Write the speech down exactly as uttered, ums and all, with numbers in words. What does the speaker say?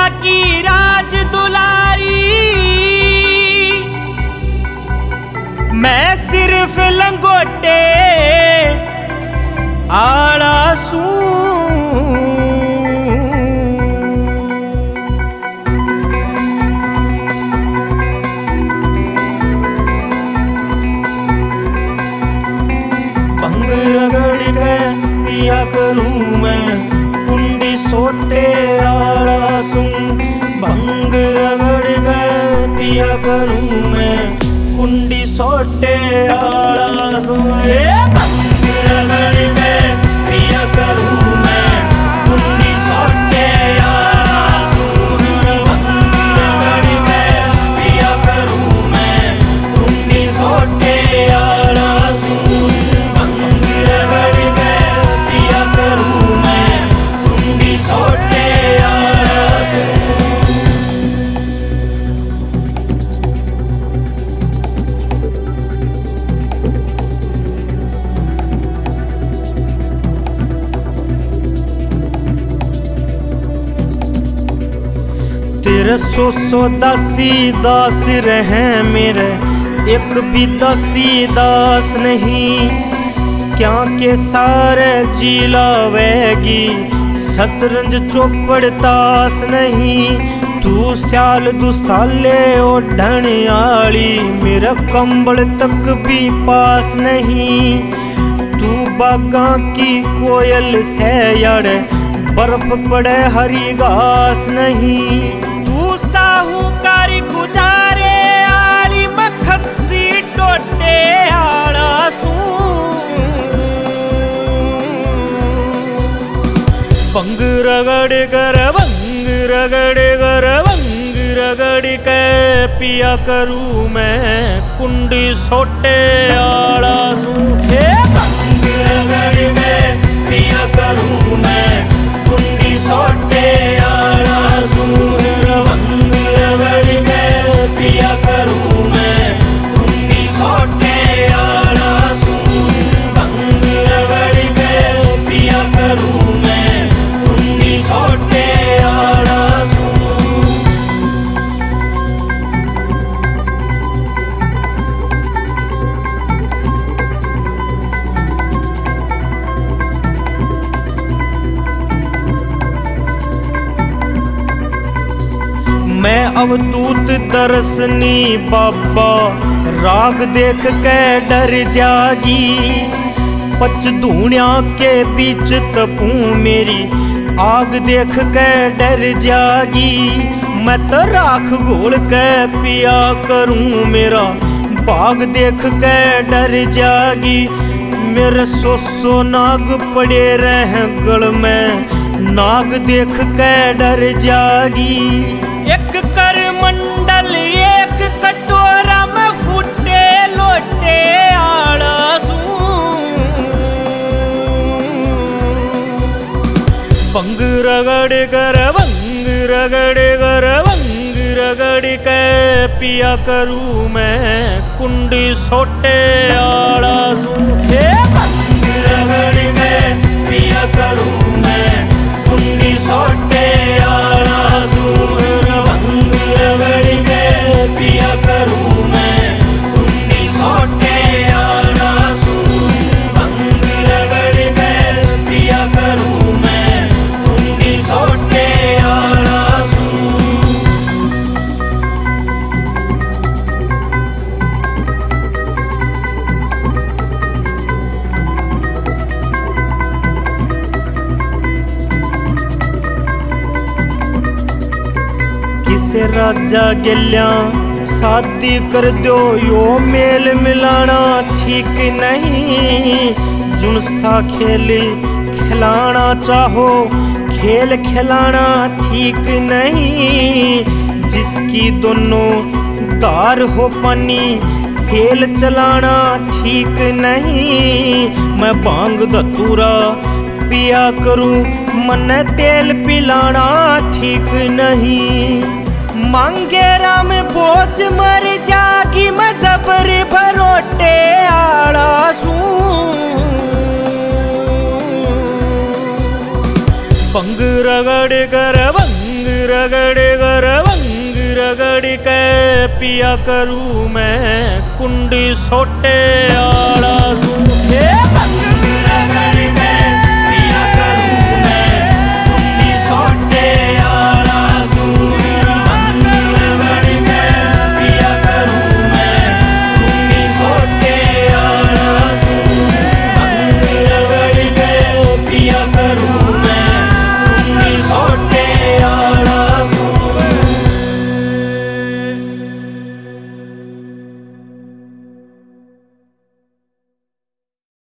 की राज दुलारी, मैं सिर्फ लंगोटे आला सूं। भंग रगड़ के पिया करूं मैं, कुंडी सोटे आला सूं। भंग रगड़ के पिया करूं मैं, कुंडी सोटे आला सूं। भंग रगड़ के पिया करूं मैं, कुंडी सोटे आला सूं। भंग रगड़ के पिया करूं मैं, कुंडी सोटे आला सूं। भंग रगड़ के पिया करूं मैं, कुंडी सोटे आला सूं। तेरे सौ सौ दासी दास रहे मेरे, एक भी दासी दास नहीं। क्या के सारे जिलावेगी, शतरंज चौपड़ तास नहीं। तू स्याल दुसाले ओढ़न आली, मेरा कंबल तक भी पास नहीं। तू बागा की कोयल से यार, बर्फ पड़े हरी घास नहीं। तू साहूकारी गुजारे आली, मैं खस्सी टोटे आला सूं। भंग रगड़ कर भंग रगड़ कर भंग रगड़ के पिया करूं मैं, कुंडी सोटे आला सूं। भंग रगड़ के पिया करूं मैं, कुंडी सोटे आला सूं। भंग रगड़ के पिया करूं मैं, कुंडी सोटे आला सूं। भंग रगड़ के पिया करूं मैं, कुंडी सोटे आला सूं। मैं अवधूत दरसनी बाबा, राग देख के डर जागी। पच धूणिया के बीच तपूं मेरी, आग देख के डर जागी। मैं तो राख घोल के पिया करूं मेरा, बाग देख के डर जागी। मेरे सो सो नाग पड़े रहे गल में, नाग देख के डर जागी। एक कर मंडल एक कटोरा में फूटे लोटे आला सूं। भंग रगड़ कर भंग रगड़ कर भंग रगड़ के पिया करूं मैं, कुंडी सोटे आला सूं। भंग रगड़ के पिया करूं मैं, कुंडी सोटे आला सूं। भंग रगड़ के पिया करूं मैं, कुंडी सोटे आला सूं। भंग रगड़ के पिया करूं मैं, कुंडी सोटे आला सूं। राजा गेल्या शादी कर दो, यो मेल मिलाना ठीक नहीं। जुनसा खेल खिलाना चाहो, खेल खिलाना ठीक नहीं। जिसकी दोनों दार हो पानी, सेल चलाना ठीक नहीं। मैं भांग धतूरा पिया करूं, मन तेल पिलाना ठीक नहीं। मांगे राम बोझ मर जागी, मैं जबर भरोटे आला सूं। भंग रगड़ कर भंग रगड़ कर भंग रगड़ के पिया करूँ मैं कुंडी सोटे आड़ा सूखे।